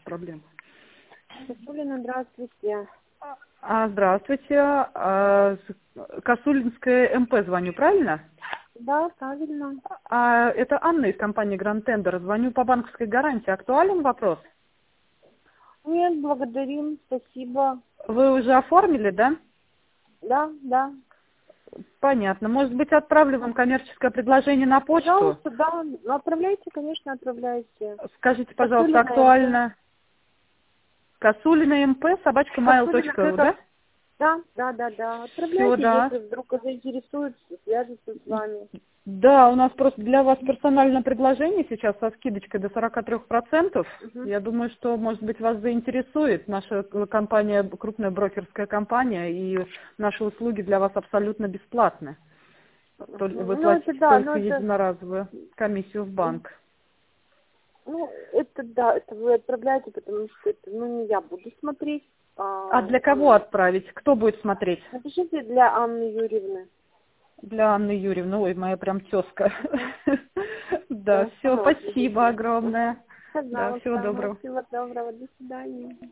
проблема. Косулина, здравствуйте. Здравствуйте. Косулинская МП звоню, правильно? Да, правильно. Это Анна из компании Grand Tender. Звоню по банковской гарантии. Актуален вопрос? Нет, благодарим, спасибо. Вы уже оформили, да? Да, да. Понятно. Может быть, отправлю вам коммерческое предложение на почту? Пожалуйста, да. Отправляйте, конечно, отправляйте. Скажите, пожалуйста, Косулина, актуально? Косулина МП, Косулина, @mail.ru, да? Да. Все, Отправляйте, да. если вдруг заинтересуется, свяжется с вами. Да, у нас просто для вас персональное предложение сейчас со скидочкой до 43%. Угу. Я думаю, что, может быть, вас заинтересует. Наша компания, крупная брокерская компания, и наши услуги для вас абсолютно бесплатны. Вы Ну, это платите да, только единоразовую комиссию в банк. ну, это да, это вы отправляете, потому что это, не я буду смотреть. А для кого отправить? Кто будет смотреть? Напишите для Анны Юрьевны. Для Анны Юрьевны. Ой, моя прям тезка. Да, все, Ага, спасибо огромное. Да, всего пожалуйста, доброго. всего доброго, до свидания.